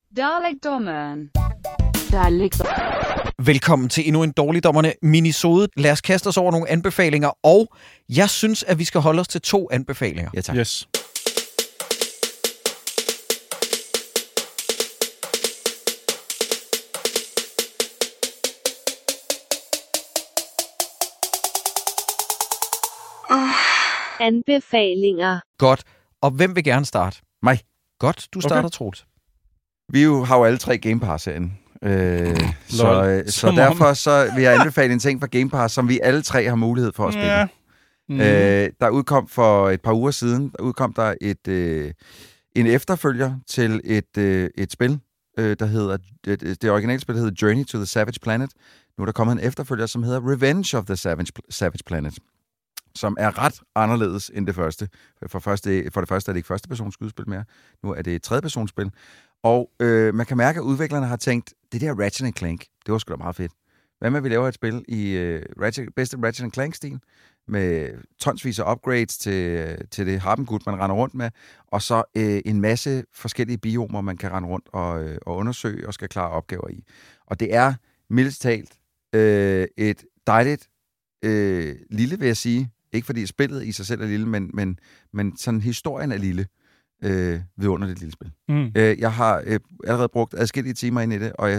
Dalekdommeren. Velkommen til endnu en Dårligdommerne minisode. Lad os kaste os over nogle anbefalinger, og jeg synes, at vi skal holde os til 2 anbefalinger. Ja, tak. Yes. Anbefalinger. Godt. Og hvem vil gerne starte? Mig. Godt, du starter, Troels. Vi har jo alle 3 Game Pass-serien. Så derfor så vil jeg anbefale en ting fra Game Pass, som vi alle 3 har mulighed for at spille. Ja. Der udkom for et par uger siden, der en efterfølger til et spil, der hedder, det originale spil hedder Journey to the Savage Planet. Nu er der kommet en efterfølger, som hedder Revenge of the Savage Planet, som er ret anderledes end det første. For det første er det ikke første-persons skydespil mere. Nu er det et tredje-persons-spil. Og man kan mærke, at udviklerne har tænkt, det der Ratchet & Clank, det var sgu da meget fedt. Hvad med, vi laver et spil i bedste Ratchet & Clank-stil, med tonsvis af upgrades til det harpengud, man render rundt med, og så en masse forskellige biomer, man kan rende rundt og undersøge og skal klare opgaver i. Og det er mildest talt et dejligt lille, vil jeg sige. Ikke fordi spillet i sig selv er lille, men sådan historien er lille. Vidunderligt lille spil. Jeg har allerede brugt adskillige timer ind i det, og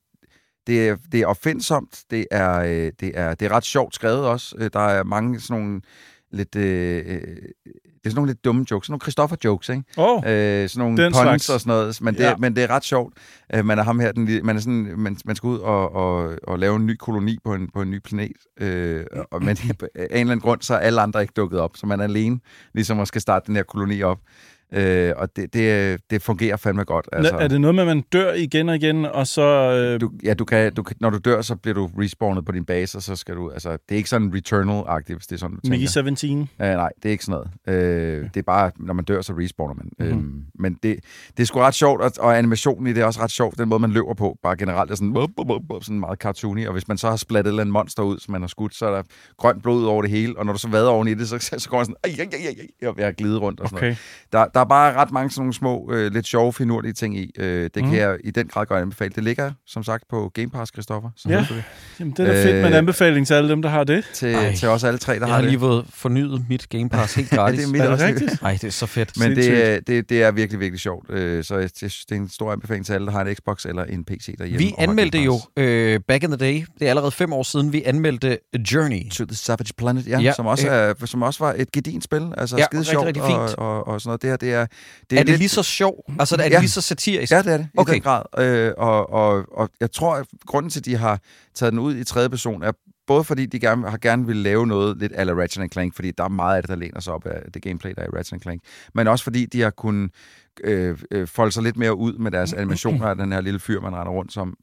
det er opfindsomt, det er ret sjovt skrevet også. Der er mange sådan nogle lidt det er sådan nogle lidt dumme jokes, sådan nogle Christoffer-jokes, ikke? Sådan nogle puns og sådan noget, men det er ret sjovt. Man er ham her, man skal ud og lave en ny koloni på en ny planet, men af en eller anden grund, så er alle andre ikke dukket op, så man er alene, ligesom at skal starte den her koloni op. Og det fungerer fandme godt. Altså. Er det noget med, at man dør igen og igen, og så... når du dør, så bliver du respawnet på din base, og så skal du... Altså, det er ikke sådan Returnal-agtigt, hvis det er sådan, du tænker. Mickey 17? Nej, det er ikke sådan noget. Det er bare, når man dør, så respawner man. Men det er sgu ret sjovt, og animationen i det er også ret sjovt, den måde, man løber på. Bare generelt er sådan meget cartoony, og hvis man så har splattet et eller andet monster ud, som man har skudt, så er der grønt blod over det hele, og når du så vader oven i det, så går man sådan... Jeg har glidet rundt og sådan noget. Der er bare ret mange sådan nogle små, lidt sjove, finurlige ting i. Det kan jeg i den grad godt anbefale. Det ligger, som sagt, på Game Pass, Christoffer. Ja, jamen, det er da fedt med en anbefaling til alle dem, der har det. Til os alle 3, der har det. Jeg har lige fået fornyet mit Game Pass helt gratis. Det er rigtigt? Nej, det er så fedt. Men det er virkelig, virkelig sjovt. Så det er en stor anbefaling til alle, der har en Xbox eller en PC derhjemme. Vi anmeldte jo back in the day, det er allerede 5 år siden, vi anmeldte Journey to the Savage Planet, som også var et gedint spil. Altså skide sjovt rigtig fint. Og sådan noget. Det er det lige så sjov? Altså, er det lige så satirisk? Ja, det er det. I den grad. Og jeg tror, at grunden til, at de har taget den ud i tredje person, er både fordi, de gerne vil lave noget lidt a la Ratchet & Clank, fordi der er meget af det, der læner sig op af det gameplay, der er i Ratchet & Clank, men også fordi, de har kunnet folde sig lidt mere ud med deres animationer af den her lille fyr, man render rundt som.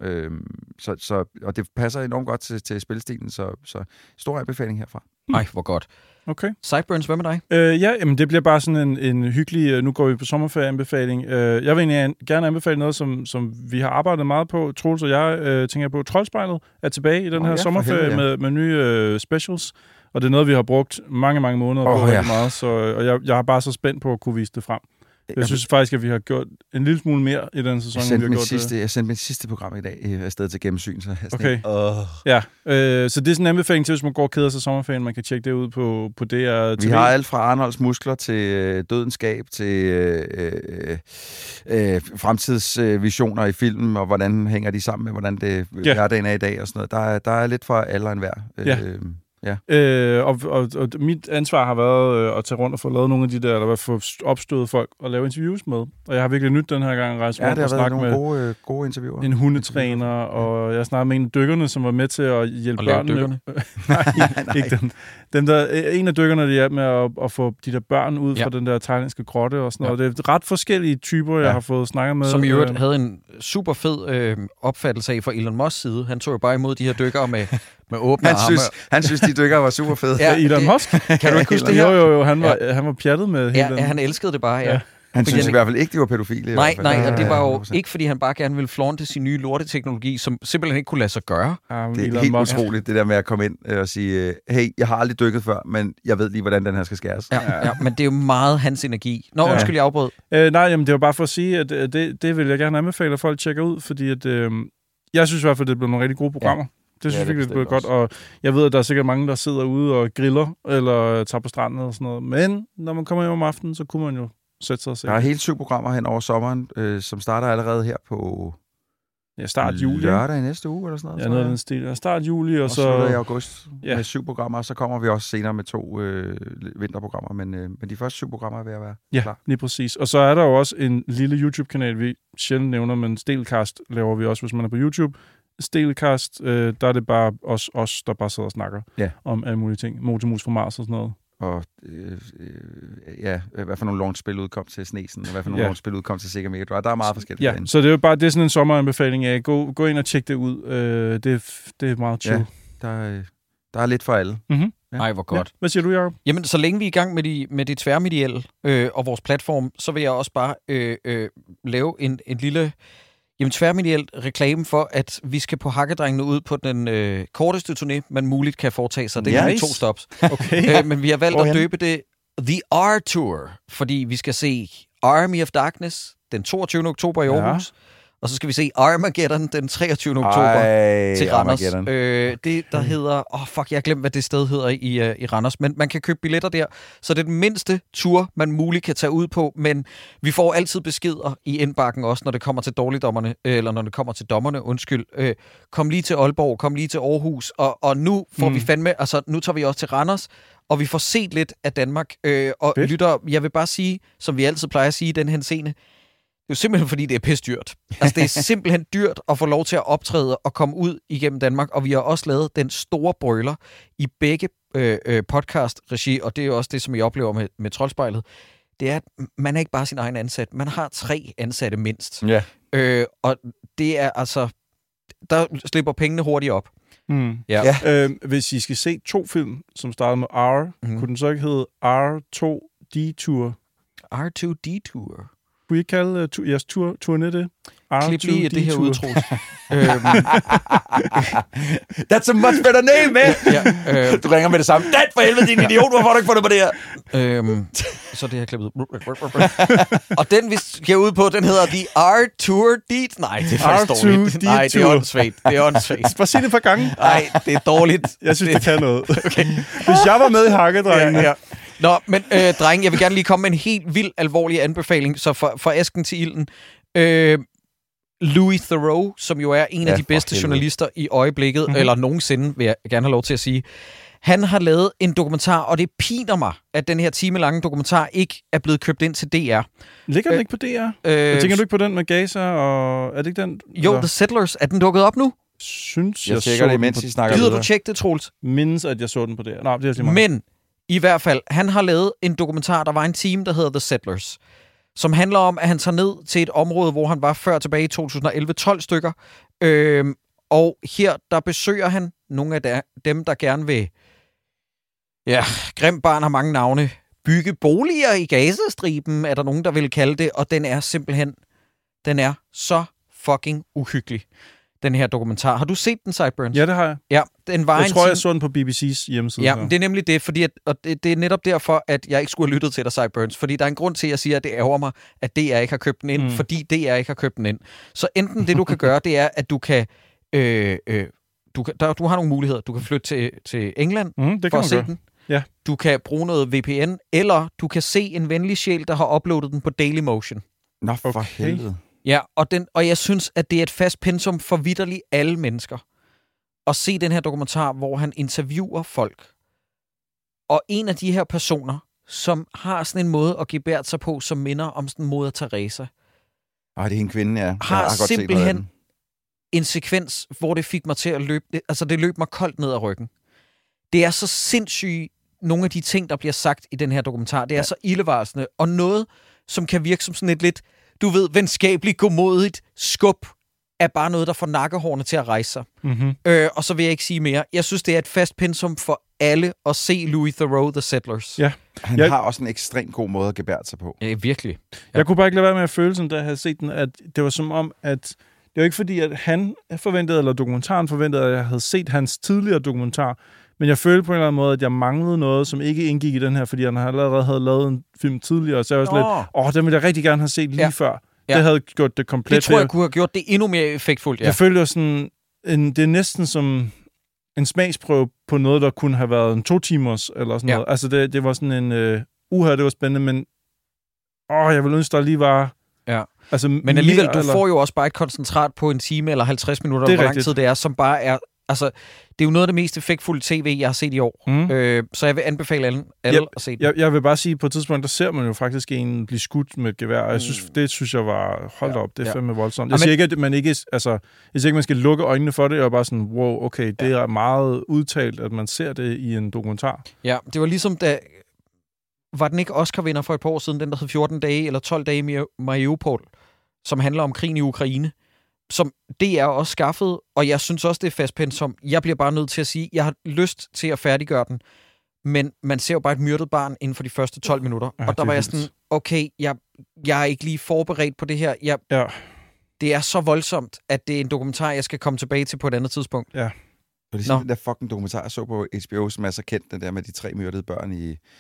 Og det passer enormt godt til spilstilen, så stor anbefaling herfra. Ej, hvor godt. Okay. Sideburns, hvad med dig? Jamen, det bliver bare sådan en hyggelig, nu går vi på sommerferie-anbefaling. Jeg vil egentlig gerne anbefale noget, som vi har arbejdet meget på. Troels og jeg tænker på, Troldspejlet er tilbage i den her sommerferie med nye specials. Og det er noget, vi har brugt mange, mange måneder på rigtig meget. Og jeg er bare så spændt på at kunne vise det frem. Jeg synes faktisk, at vi har gjort en lille smule mere i den sæson, end vi har gjort det. Jeg sendte mit sidste program i dag afsted til gennemsyn. Så så det er sådan en anbefaling til, hvis man går og keder sig sommerferien. Man kan tjekke det ud på DR TV. Vi har alt fra Arnolds muskler til Dødens skab til fremtidsvisioner i filmen, og hvordan hænger de sammen med, hvordan det hverdagen er i dag og sådan noget. Der er lidt for alle og enhver. Og mit ansvar har været at tage rundt og få lavet nogle af de der, eller få opstødet folk og lave interviews med. Og jeg har virkelig nyt den her gang at rejse rundt og snakke med gode interviewer. En hundetræner, og jeg snakkede med en af dykkerne, som var med til at hjælpe børnene. Nej, ikke den. En af dykkerne, der hjalp med at få de der børn ud fra den der thailandske grotte og sådan noget. Det er ret forskellige typer, jeg har fået snakket med. Som i øvrigt havde en super fed opfattelse af fra Elon Musks side. Han tog jo bare imod de her dykkere med åbne arme. Han synes, de dykkere var super fede. Ja, Elon Musk? Kan du ikke huske det her? Jo, han var pjattet med hele den. Ja, han elskede det bare, Han synes i hvert fald ikke, de var pædofile. Nej, og det var jo ikke, fordi han bare gerne ville flaunt sin nye lorteteknologi, som simpelthen ikke kunne lade sig gøre. Det er helt utroligt, det der med at komme ind og sige, hey, jeg har aldrig dykket før, men jeg ved lige, hvordan den her skal skæres. Ja, men det er jo meget hans energi. Undskyld, jeg afbrød. Nej, jamen, det var bare for at sige, at det vil jeg gerne anbefale, at folk tjekker ud, fordi at, jeg synes i hvert fald, det bliver nogle rigtig gode programmer. Det synes jeg virkelig, det bliver godt, og jeg ved, at der er sikkert mange, der sidder ude og griller, eller tager på stranden og sådan noget, men når man kommer hjem om aftenen, så kunne man jo sætte sig og se. Der er helt 7 programmer hen over sommeren, som starter allerede her på start juli. Lørdag i næste uge, eller sådan noget. Ja, noget af den stil. Start juli, og så i august med 7 programmer, og så kommer vi også senere med 2 vinterprogrammer, men de første 7 programmer er ved at være klar. Ja, lige præcis. Og så er der jo også en lille YouTube-kanal, vi sjældent nævner, men Stelcast laver vi også, hvis man er på YouTube. Stelcast, der er det bare os der bare sidder og snakker om alle mulige ting. Motormus fra Mars og sådan noget. Og hvad for nogle launchspil udkom til Snesen, og hvad for nogle launchspil udkom til Sega Mega Drive. Der er meget forskelligt. Ja, så det er jo bare sådan en sommeranbefaling af. Gå ind og tjek det ud. Det er meget chill. Ja, der er lidt for alle. Mm-hmm. Ja. Ej, hvor godt. Ja. Hvad siger du, Jacob? Jamen, så længe vi er i gang med det tværmedielle og vores platform, så vil jeg også bare lave en lille tværmedielt reklame for, at vi skal på Hakkedrengene ud på den korteste turné, man muligt kan foretage sig. Det er 2 stops. Okay. Men vi har valgt at døbe det The R-Tour, fordi vi skal se Army of Darkness den 22. oktober i Aarhus. Og så skal vi se Armageddon den 23. oktober til Randers. Det, der hedder... jeg har glemt, hvad det sted hedder i Randers. Men man kan købe billetter der. Så det er den mindste tur, man muligt kan tage ud på. Men vi får altid beskeder i indbakken også, når det kommer til dårligdommerne. Eller når det kommer til dommerne, undskyld. Kom lige til Aalborg, kom lige til Aarhus. Og nu får vi fandme... Altså, nu tager vi også til Randers. Og vi får set lidt af Danmark. Og lytter, jeg vil bare sige, som vi altid plejer at sige i den henseende, det er jo simpelthen, fordi det er pisdyrt. Altså, det er simpelthen dyrt at få lov til at optræde og komme ud igennem Danmark, og vi har også lavet den store brøler i begge podcast-regi, og det er jo også det, som I oplever med Troldspejlet. Det er, at man er ikke bare sin egen ansat. Man har 3 ansatte mindst. Ja. Og det er altså... Der slipper pengene hurtigt op. Hvis I skal se 2 film, som starter med R, kunne den så ikke hedde R2D-Tour? R2D-Tour? Kunne I kalde jeres turné det? Klip lige det her udtryk. That's a much better name, man! Du ringer med det samme. Dat for helvede, din idiot, hvorfor har du ikke fundet på det her? Så det her klippet. Og den, vi skal ud på, den hedder The R-Tour. Nej, det er faktisk dårligt. Nej, det er åndssvagt. Bare sig det for gange. Nej, det er dårligt. Jeg synes, det kan noget. Okay. Hvis jeg var med i Hakkedrengene... Ja. Nå, men drenge, jeg vil gerne lige komme med en helt vild, alvorlig anbefaling, så for asken til ilden. Louis Theroux, som jo er en af de bedste journalister i øjeblikket, eller nogensinde, vil jeg gerne have lov til at sige. Han har lavet en dokumentar, og det piner mig, at den her timelange dokumentar ikke er blevet købt ind til DR. Ligger den ikke på DR? Tænker du ikke på den med Gaza, og er det ikke den? Jo, The Settlers. Er den dukket op nu? Synes jeg tjekker det, mens I snakker videre. Gider du tjekke det, Troels? Mindes, at jeg så den på DR. Nej, det er lige Men i hvert fald, han har lavet en dokumentar, der var en team, der hedder The Settlers, som handler om, at han tager ned til et område, hvor han var før tilbage i 2011, 12 stykker. Og her, der besøger han nogle af dem, der gerne vil... Ja, Grim Barn har mange navne. Bygge boliger i Gazastriben, er der nogen, der vil kalde det. Og den er simpelthen... Den er så fucking uhyggelig, den her dokumentar. Har du set den, Sideburns? Ja, det har jeg. Ja, den var jeg tror, jeg så den på BBC's hjemmeside. Ja, det er nemlig det, fordi det er netop derfor, at jeg ikke skulle have lyttet til dig, Sideburns. Fordi der er en grund til, at jeg siger, at det ærger mig, at DR ikke har købt den ind, fordi DR ikke har købt den ind. Så enten det, du kan gøre, det er, at du kan... Du har nogle muligheder. Du kan flytte til England for at se den. Ja. Du kan bruge noget VPN, eller du kan se en venlig sjæl, der har uploadet den på Dailymotion. Nå, for helvede. Ja, og jeg synes, at det er et fast pensum for vitterligt alle mennesker. At se den her dokumentar, hvor han interviewer folk. Og en af de her personer, som har sådan en måde at gebære sig på, som minder om sådan en Moder Teresa. Det er en kvinde, ja. Har simpelthen en sekvens, hvor det fik mig til at løbe... Altså, det løb mig koldt ned ad ryggen. Det er så sindssygt nogle af de ting, der bliver sagt i den her dokumentar. Det er så ildevarslende. Og noget, som kan virke som sådan et lidt, du ved, venskabeligt, godmodigt skub, er bare noget, der får nakkehårene til at rejse sig. Og så vil jeg ikke sige mere. Jeg synes, det er et fast pensum for alle at se Louis Theroux, The Settlers. Ja. Han har også en ekstremt god måde at gebære sig på. Ja, virkelig. Ja. Jeg kunne bare ikke lade være med at føle, da jeg havde set den, at det var som om, at det var ikke fordi, at han forventede, eller dokumentaren forventede, at jeg havde set hans tidligere dokumentar, men jeg følte på en eller anden måde, at jeg manglede noget, som ikke indgik i den her, fordi han allerede havde lavet en film tidligere, så jeg var lidt, den ville jeg rigtig gerne have set lige før. Ja. Det havde gjort det komplet. Det tror jeg kunne have gjort det endnu mere effektfuldt. Ja. Jeg følte sådan, det er næsten som en smagsprøve på noget, der kunne have været en 2 timers, eller sådan noget. Altså, det var sådan en, det var spændende, men jeg ville ønske, der lige var... Ja. Altså, men alligevel, du får jo også bare et koncentrat på en time eller 50 minutter, hvor lang tid det er, som bare er... Altså, det er jo noget af det mest effektfulde tv, jeg har set i år. Så jeg vil anbefale alle at se det. Jeg vil bare sige, på et tidspunkt, der ser man jo faktisk en blive skudt med et gevær, og det synes jeg var... Hold op, det er fandme voldsomt. Jeg siger ikke, at man ikke... Altså, jeg siger ikke, man skal lukke øjnene for det, og bare sådan, wow, okay, det er meget udtalt, at man ser det i en dokumentar. Ja, det var ligesom, da... Var den ikke Oscar-vinder for et par år siden, den der hed 14 dage eller 12 dage i Mariupol, som handler om krigen i Ukraine, som det er også skaffet, og jeg synes også, det er fastpensum. Jeg bliver bare nødt til at sige, jeg har lyst til at færdiggøre den, men man ser jo bare et myrdet barn inden for de første 12 minutter, og der var jeg sådan, okay, jeg er ikke lige forberedt på det her. Det er så voldsomt, at det er en dokumentar, jeg skal komme tilbage til på et andet tidspunkt. Ja. Og det er den der fucking dokumentar, jeg så på HBO, som er så kendt, den der med de 3 myrdede børn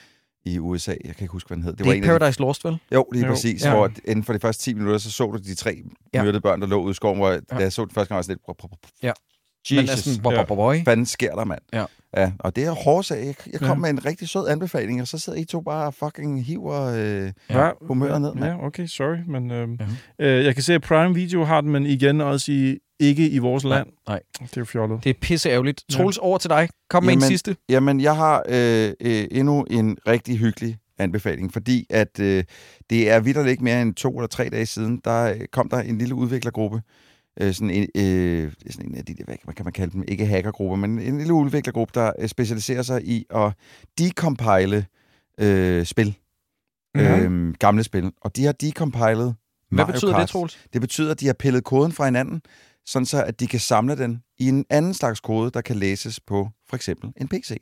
i USA. Jeg kan ikke huske, hvad den hed. Det var en Paradise Lost, vel? Jo, lige præcis. Ja. Hvor inden for de første 10 minutter, så du de 3 myrdede børn, der lå ude i skoven, hvor jeg så den første gang, var sådan lidt... Ja. Jesus. Hvad fanden sker der, mand? Ja, og det er hårdt sag. Jeg kom med en rigtig sød anbefaling, og så sidder I to bare fucking hiver humøret ned, mand. Ja, okay, sorry. Men jeg kan se, at Prime Video har den, men igen også ikke i vores land. Nej. Det er jo fjollet. Det er pisseærgerligt. Troels, over til dig. Kom med en sidste. Jamen, jeg har endnu en rigtig hyggelig anbefaling, fordi at det er vitterligt ikke mere end 2 eller 3 dage siden, der kom der en lille udviklergruppe, sådan en af de der, hvad kan man kalde dem, ikke hackergrupper, men en lille udviklergruppe, der specialiserer sig i at decompile spil. Gamle spil. Og de har decompilet Hvad betyder det, Troels? Det betyder, at de har pillet koden fra hinanden, sådan så at de kan samle den i en anden slags kode, der kan læses på for eksempel en PC.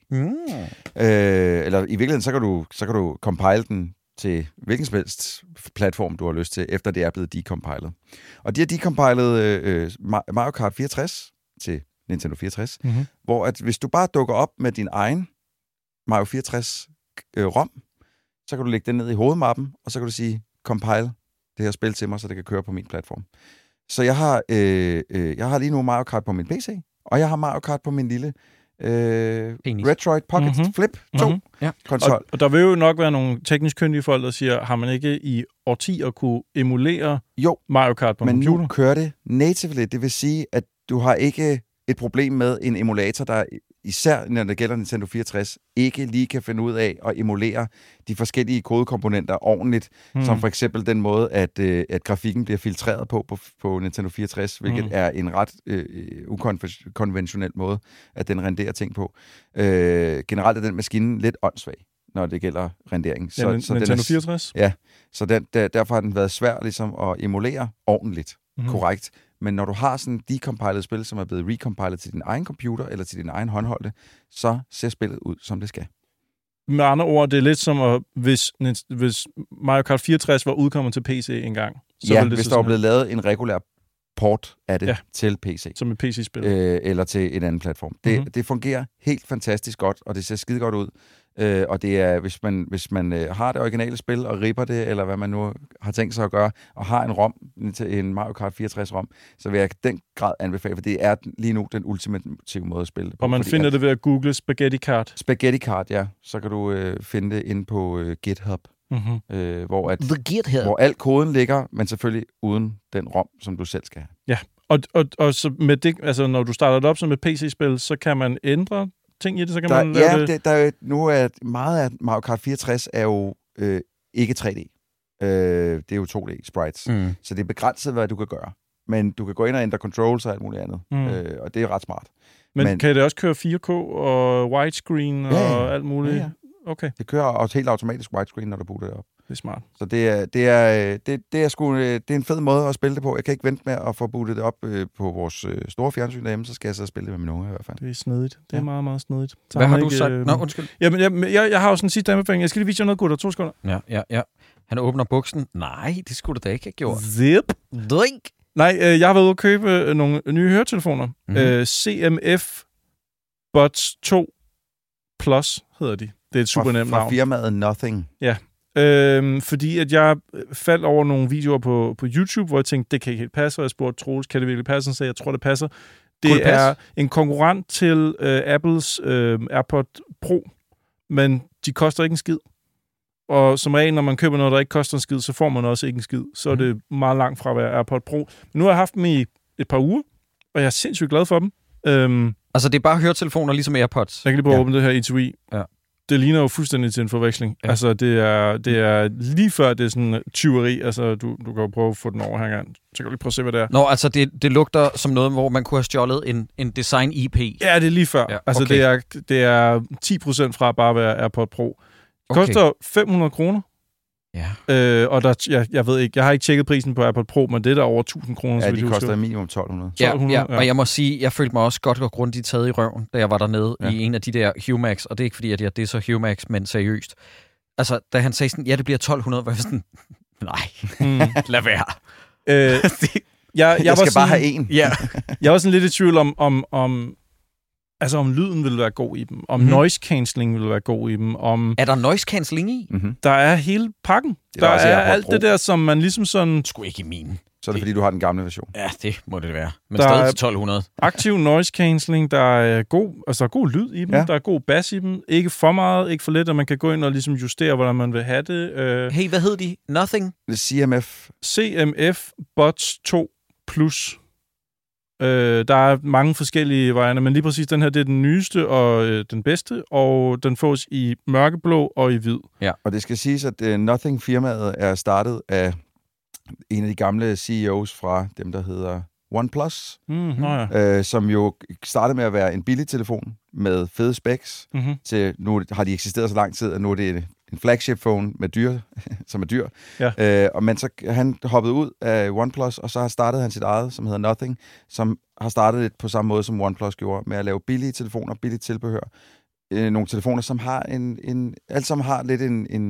Eller i virkeligheden, så kan du compile den til hvilken som helst platform, du har lyst til, efter det er blevet decompilet. Og de har decompilet Mario Kart 64 til Nintendo 64, hvor at hvis du bare dukker op med din egen Mario 64 ROM, så kan du lægge den ned i hovedmappen, og så kan du sige, compile det her spil til mig, så det kan køre på min platform. Så jeg har lige nu Mario Kart på min PC, og jeg har Mario Kart på min lille Retroid Pocket Flip 2 konsol. Og der vil jo nok være nogle teknisk kyndige folk, der siger, har man ikke i årtier kunne emulere Mario Kart på computer? Men nu kører det natively. Det vil sige, at du har ikke et problem med en emulator, der især når det gælder Nintendo 64, ikke lige kan finde ud af at emulere de forskellige kodekomponenter ordentligt, som for eksempel den måde, at grafikken bliver filtreret på Nintendo 64, hvilket er en ret ukonventionel måde, at den renderer ting på. Generelt er den maskine lidt åndssvag, når det gælder rendering. Så Nintendo 64? Ja, så derfor har den været svær ligesom at emulere ordentligt, korrekt. Men når du har sådan et decompiled spil, som er blevet recompiled til din egen computer eller til din egen håndholdte, så ser spillet ud, som det skal. Med andre ord, det er lidt som, hvis Mario Kart 64 var udkommet til PC engang. Så ville det hvis der var blevet lavet en regulær port af det til PC. Som et PC-spil. Eller til en anden platform. Det fungerer helt fantastisk godt, og det ser skide godt ud. Og det er, hvis man har det originale spil og ripper det, eller hvad man nu har tænkt sig at gøre, og har en ROM, en Mario Kart 64 ROM, så vil jeg den grad anbefale, for det er lige nu den ultimative måde at spille det på. Og man finder det ved at google Spaghetti Kart. Spaghetti Kart, ja. Så kan du finde det inde på GitHub. Hvor al koden ligger, men selvfølgelig uden den ROM, som du selv skal have. Ja, og så med det, altså når du starter det op som et PC-spil, så kan man ændre ting i det, så kan man lave det. Nu er meget af Mario Kart 64 er jo ikke 3D. Det er jo 2D sprites. Så det er begrænset, hvad du kan gøre. Men du kan gå ind og ændre controls og alt muligt andet. Og det er ret smart. Men kan det også køre 4K og widescreen og alt muligt? Okay. Det kører også helt automatisk widescreen, når du booter det op. Det er smart. Så det er en fed måde at spille det på. Jeg kan ikke vente med at få bootet det op på vores store fjernsyn derhjemme, så skal jeg så spille det med mine unge i hvert fald. Det er snedigt. Det er meget, meget snedigt. Så hvad har du sagt? Nå, undskyld. Jamen, jeg har jo sådan en sidste anbefaling. Jeg skal lige vise jer noget, gutter. 2 sekunder. Ja. Han åbner buksen. Nej, det skulle du da ikke have gjort. Zip. Drink. Nej, jeg har været ude at købe nogle nye høretelefoner. CMF Buds 2 Plus hedder de. Det er et super nemt navn. Fra firmaet Nothing. Ja. Fordi at jeg faldt over nogle videoer på YouTube, hvor jeg tænkte, det kan ikke helt passe, og jeg spurgte Troels, kan det virkelig passe? Så jeg tror, det passer. Det er en konkurrent til Apples AirPod Pro, men de koster ikke en skid. Og som regel, når man køber noget, der ikke koster en skid, så får man også ikke en skid. Så er det meget langt fra at være AirPod Pro. Men nu har jeg haft dem i et par uger, og jeg er sindssygt glad for dem. Altså, det er bare høretelefoner, ligesom AirPods? Jeg kan lige prøve at åbne det her etui. Ja. Det ligner jo fuldstændig til en forveksling. Ja. Altså, det er lige før det er sådan tyveri. Altså, du kan jo prøve at få den over her engang. Så kan du lige prøve at se, hvad det er. Nå, altså, det lugter som noget, hvor man kunne have stjålet en design-IP. Ja, det er lige før. Ja, okay. Altså, det er 10% fra bare at være AirPod Pro. Det koster 500 kroner. Ja. Og jeg ved ikke, jeg har ikke tjekket prisen på AirPod Pro, men det er der over 1000 kroner. Ja, de koster minimum 1200. Ja, og jeg må sige, jeg følte mig også godt og grundigt taget i røven, da jeg var dernede i en af de der Humax, og det er ikke fordi, at jeg disser Humax, men seriøst. Altså, da han sagde sådan, ja, det bliver 1200, var jeg sådan, nej, lad være. Jeg skal bare have en. Ja. Jeg var sådan lidt i tvivl om lyden ville være god i dem, om noise cancelling ville være god i dem, om... Er der noise cancelling i? Der er hele pakken. Der er alt det der, som man ligesom sådan... Sgu ikke i min. Så er det, fordi du har den gamle version. Ja, det må det være. Men stadig til 1200. Aktiv noise cancelling, der er god lyd i dem, der er god bass i dem, ikke for meget, ikke for lidt, og man kan gå ind og ligesom justere, hvordan man vil have det. Hey, hvad hed de? Nothing? CMF Buds 2 Plus. Der er mange forskellige varianter, men lige præcis den her, det er den nyeste og den bedste, og den fås i mørkeblå og i hvid. Ja. Og det skal siges, at Nothing-firmaet er startet af en af de gamle CEOs fra dem, der hedder OnePlus, som jo startede med at være en billig telefon med fede specs, til nu har de eksisteret så lang tid, at nu er det en flagship phone med dyr, som er dyr. Ja. Men så han hoppede ud af OnePlus, og så har startet han sit eget, som hedder Nothing, som har startet lidt på samme måde, som OnePlus gjorde, med at lave billige telefoner, billigt tilbehør. Nogle telefoner, som har alt sammen har lidt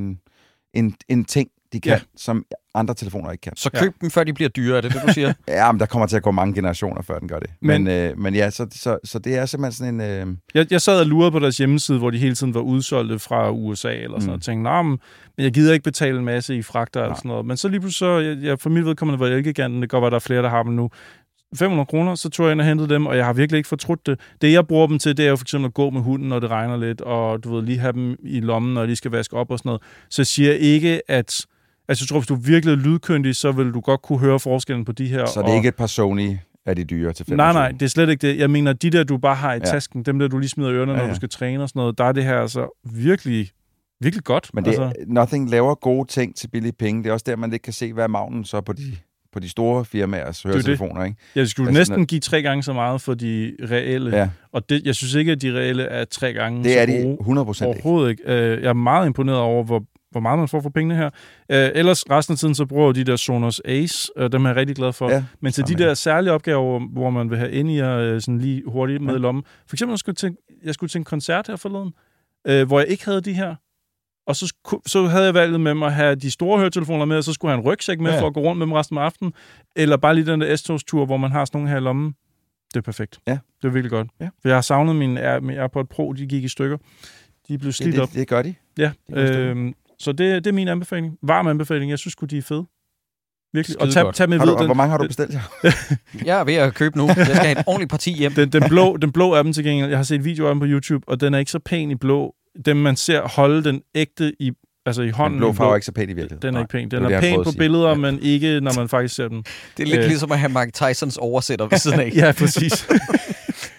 en ting, de kan, som andre telefoner ikke kan. Så køb dem, før de bliver dyre, er det du siger? Ja, men der kommer til at gå mange generationer, før den gør det. Men ja, så det er simpelthen sådan en... Jeg sad og lurede på deres hjemmeside, hvor de hele tiden var udsolgte fra USA eller sådan noget, og tænkte, men jeg gider ikke betale en masse i fragter eller sådan noget. Men så lige pludselig, for mit vedkommende var Elgiganten, det går være, der er flere, der har dem nu. 500 kroner, så tog jeg ind og hentede dem, og jeg har virkelig ikke fortrudt det. Det, jeg bruger dem til, det er jo for eksempel at gå med hunden, når det regner lidt, og du ved, lige have dem i lommen, når de skal vaske op og sådan noget. Så jeg siger ikke, at... Altså, jeg tror, hvis du virkelig er lydkyndig, så vil du godt kunne høre forskellen på de her. Så det er ikke et par Sony af de dyre til 500? Nej, det er slet ikke det. Jeg mener, de der, du bare har i tasken, dem der, du lige smider i ørerne, når du skal træne og sådan noget, der er det her altså virkelig, virkelig godt. Men Nothing laver gode ting til billige penge. Det er også der, man ikke kan se, hvad er magnen så på de store firmaers høretelefoner, ikke? Jeg skulle næsten give 3 gange så meget for de reelle. Ja. Og jeg synes ikke, at de reelle er 3 gange det så er de 100% overhovedet ikke. Jeg er meget imponeret over, hvor meget man får for pengene her. Ellers resten af tiden, så bruger de der Sonos Ace, dem er jeg rigtig glad for. Ja, men til de der særlige opgaver, hvor man vil have ind i sådan lige hurtigt med i lommen. For eksempel, jeg skulle til en koncert her forleden, hvor jeg ikke havde de her. Og så havde jeg valget med mig at have de store høretelefoner med, og så skulle jeg have en rygsæk med for at gå rundt med dem resten af aftenen. Eller bare lige den der S-togstur, hvor man har sådan nogle her i lommen. Det er perfekt. Ja. Det er virkelig godt. Ja. For jeg har savnet min AirPod Pro, de gik i stykker. De blev slidt op. Det gør de. Ja, så det er min anbefaling. Varm anbefaling. Jeg synes sgu, de er fede. Virkelig. Og tag med videre. Hvor mange har du bestilt her? Jeg er ved at købe nu. Jeg skal have et ordentligt parti hjem. Den blå er dem til gengæld. Jeg har set videoer af dem på YouTube, og den er ikke så pæn i blå. Dem, man ser holde den ægte i hånden. Den blå farve er ikke så pæn i virkeligheden. Den er ikke pæn. Den er pæn på billeder, men ikke, når man faktisk ser den. Det er lidt ligesom at have Mike Tysons oversætter ved siden af. Ja, præcis.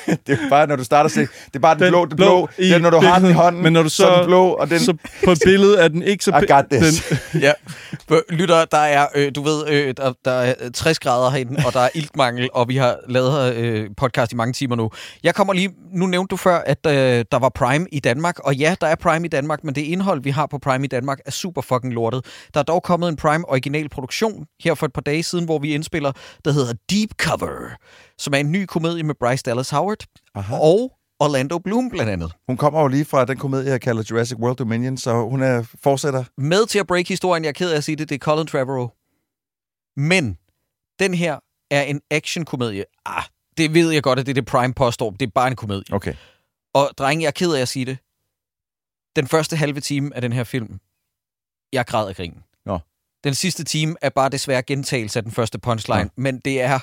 Det er bare, når du starter at se, det er bare den blå. Det er, når du har den i hånden, men når du så den blå, og den... Så på et billede er den ikke så... I got this. Ja. Lytter, der er, du ved, der er 60 grader herinde, og der er iltmangel, og vi har lavet podcast i mange timer nu. Jeg kommer lige... Nu nævnte du før, at der var Prime i Danmark, og ja, der er Prime i Danmark, men det indhold, vi har på Prime i Danmark, er super fucking lortet. Der er dog kommet en Prime original produktion her for et par dage siden, hvor vi indspiller, der hedder Deep Cover, som er en ny komedie med Bryce Dallas Howard og Orlando Bloom blandt andet. Hun kommer jo lige fra den komedie, jeg kalder Jurassic World Dominion, så hun er fortsætter. Med til at break historien, jeg er ked af at sige det, det er Colin Trevorrow. Men den her er en actionkomedie. Det ved jeg godt, at det er det Prime påstår. Det er bare en komedie. Okay. Og drenge, jeg er ked af at sige det. Den første halve time af den her film, jeg græd af grinen. Nå. Den sidste time er bare desværre gentagelse af den første punchline, men det er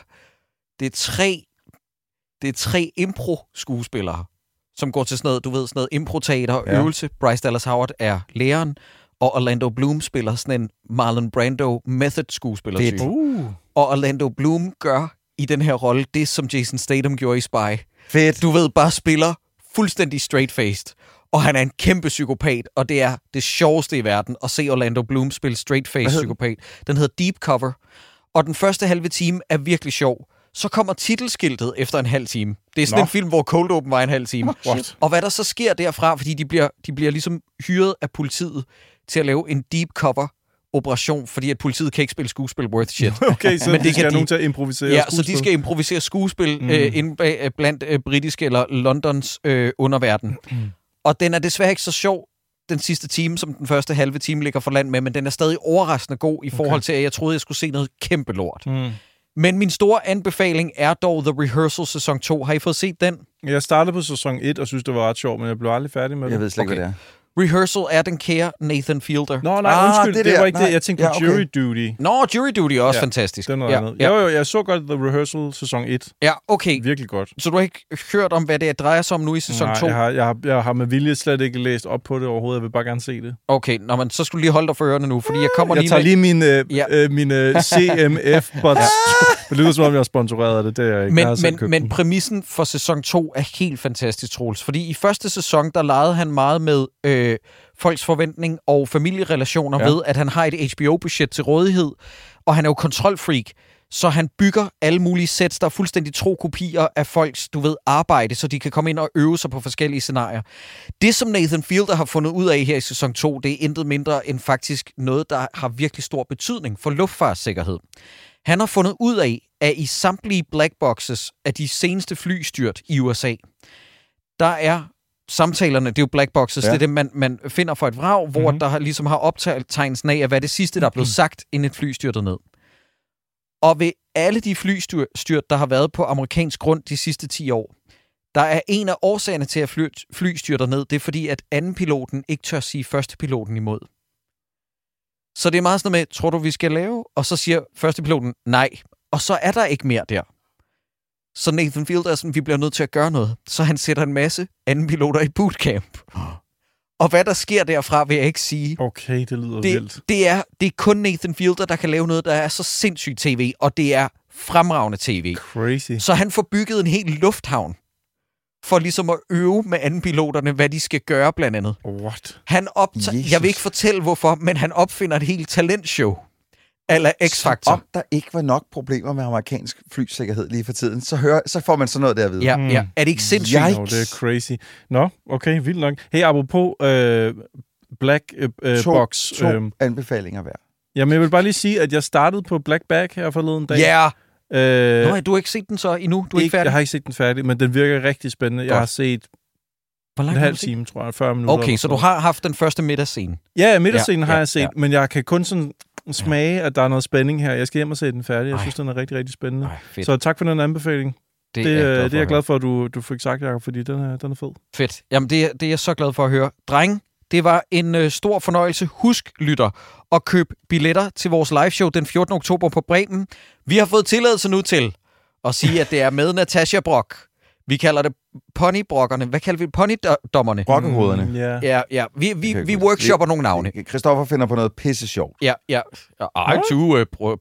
tre impro-skuespillere, som går til sådan noget, du ved, sådan noget impro-teater og øvelse. Bryce Dallas Howard er læreren, og Orlando Bloom spiller sådan en Marlon Brando method-skuespiller-type. Og Orlando Bloom gør i den her rolle det, som Jason Statham gjorde i Spy. Fedt. Du ved, bare spiller fuldstændig straight-faced. Og han er en kæmpe psykopat, og det er det sjoveste i verden at se Orlando Bloom spille straight-faced psykopat. Den hedder Deep Cover. Og den første halve time er virkelig sjov. Så kommer titelskiltet efter en halv time. Det er sådan en film, hvor cold open var en halv time. Og hvad der så sker derfra, fordi de bliver ligesom hyret af politiet til at lave en deep cover operation, fordi at politiet kan ikke spille skuespil worth shit. Okay, så men det skal nogen til at improvisere skuespil. Så de skal improvisere skuespil blandt britiske eller Londons underverden. Og den er desværre ikke så sjov, den sidste time, som den første halve time ligger for land med, men den er stadig overraskende god i forhold til, at jeg troede, jeg skulle se noget kæmpe lort. Men min store anbefaling er dog The Rehearsal sæson 2. Har I fået set den? Jeg startede på sæson 1 og synes, det var ret sjovt, men jeg blev aldrig færdig med det. Jeg ved slet ikke, hvad det er. Rehearsal er den kære Nathan Fielder. Nå, nej, undskyld, det var ikke det. Jeg tænkte på Jury Duty. Nå, Jury Duty er også fantastisk. Det er noget andet. Jo, jeg så godt The Rehearsal sæson 1. Ja, okay. Virkelig godt. Så du har ikke hørt om, hvad det drejer sig om nu i sæson 2? Nej, jeg har med vilje slet ikke læst op på det overhovedet. Jeg vil bare gerne se det. Okay, men så skulle du lige holde dig for ørerne nu, fordi jeg kommer lige tager lige mine CMF-bots. Det lyder som om, jeg er sponsoreret af det. Det er jeg ikke. Men præmissen for sæson 2 er helt fantastisk, Troels. Fordi i første sæson, der legede han meget med folks forventning og familierelationer ved, at han har et HBO-budget til rådighed, og han er jo kontrolfreak, så han bygger alle mulige sets, der er fuldstændig tro kopier af folks, du ved, arbejde, så de kan komme ind og øve sig på forskellige scenarier. Det, som Nathan Fielder har fundet ud af her i sæson 2, det er intet mindre end faktisk noget, der har virkelig stor betydning for luftfartssikkerhed. Han har fundet ud af, at i samtlige black boxes af de seneste flystyrt i USA, der er samtalerne, det er jo black boxes, det er det, man finder for et vrag, hvor der ligesom har optegnelsen af, hvad det sidste, der er blevet sagt, inden et fly styrter ned. Og ved alle de flystyrt, der har været på amerikansk grund de sidste 10 år, der er en af årsagerne til, at fly styrter ned, det er fordi, at anden piloten ikke tør sige første piloten imod. Så det er meget sådan med, tror du, vi skal lave? Og så siger første piloten nej, og så er der ikke mere der. Så Nathan Fielder er sådan, vi bliver nødt til at gøre noget. Så han sætter en masse anden piloter i bootcamp. Og hvad der sker derfra, vil jeg ikke sige. Okay, det lyder vildt. Det er kun Nathan Fielder, der kan lave noget, der er så sindssygt tv, og det er fremragende tv. Crazy. Så han får bygget en hel lufthavn, for ligesom at øve med anden piloterne, hvad de skal gøre blandt andet. What? Jeg vil ikke fortælle hvorfor, men han opfinder et helt talentshow. Eller X-Factor. Om der ikke var nok problemer med amerikansk flysikkerhed lige for tiden, så får man sådan noget der at vide. Ja. Er det ikke sindssygt? No, det er crazy. Nå, okay, vildt nok. Hey, apropos Black Box. To anbefalinger hver. Jamen, jeg vil bare lige sige, at jeg startede på Black Bag her forleden dag. Ja! Du har ikke set den så endnu? Du er ikke færdig? Jeg har ikke set den færdig, men den virker rigtig spændende. Jeg har set en halv time, tror jeg, 40 minutter. Okay, så du har haft den første middagsscene? Ja, middagsscenen har jeg set, men jeg kan kun sådan smage, at der er noget spænding her. Jeg skal hjem og se den færdig. Jeg synes, den er rigtig, rigtig spændende. Så tak for den anbefaling. Det er jeg glad for, at du fik sagt, Jacob, fordi den er fed. Fedt. Jamen, det er jeg så glad for at høre. Dreng, det var en stor fornøjelse. Husk, lytter, at købe billetter til vores liveshow den 14. oktober på Bremen. Vi har fået tilladelse nu til at sige, at det er med Natasha Brock. Vi kalder det ponybrokkerne. Hvad kalder vi ponydommerne? Brokkehovederne. Ja. Vi workshopper nogle navne. Christoffer finder på noget pisse sjovt. Ja.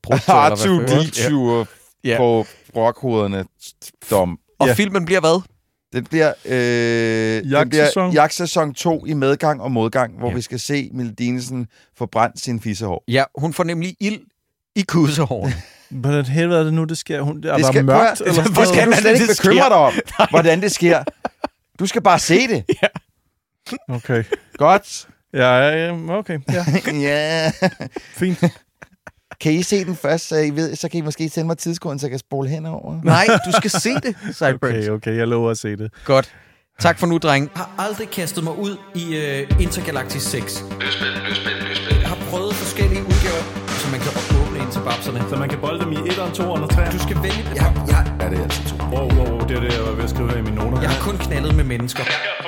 R2D2 på brokhovederne dom. Og filmen bliver hvad? Den bliver jagtsæson 2 i medgang og modgang, hvor vi skal se Mille Dinesen få brændt sin fissehår. Ja, hun får nemlig ild i kussehåret. Hvordan helvede er det nu, det sker? Det skal mørkt. Det skal man slet ikke bekymre dig om, hvordan det sker. Du skal bare se det. Ja. Okay. Godt. Ja, okay. Ja. Ja. Fint. Kan I se den først, så kan I måske sende mig tidskoden, så jeg kan spole henover? Nej, du skal se det, Sideburns. Okay, jeg lover at se det. Godt. Tak for nu, dreng. Jeg har aldrig kastet mig ud i Intergalactic 6. Jeg har prøvet forskellige udgaver, så man kan åbne ind til babserne. Så man kan bolde dem i 1'eren, 2'eren og 3'eren? Du skal vælge det. Ja, det er altså 2. Wow, det er det, jeg var ved at skrive her i mine noter. Jeg har kun knaldet med mennesker.